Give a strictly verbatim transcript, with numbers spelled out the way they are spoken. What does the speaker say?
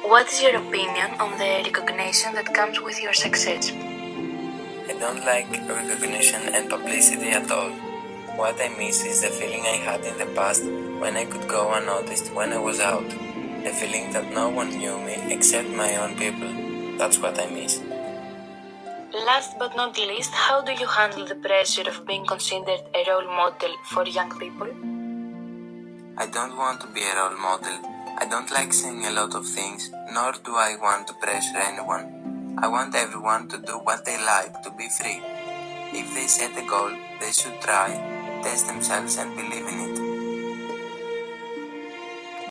What is your opinion on the recognition that comes with your success? I don't like recognition and publicity at all. What I miss is the feeling I had in the past when I could go unnoticed when I was out. The feeling that no one knew me except my own people. That's what I miss. Last but not least, how do you handle the pressure of being considered a role model for young people? I don't want to be a role model. I don't like saying a lot of things, nor do I want to pressure anyone. I want everyone to do what they like, to be free. If they set a goal, they should try, test themselves and believe in it.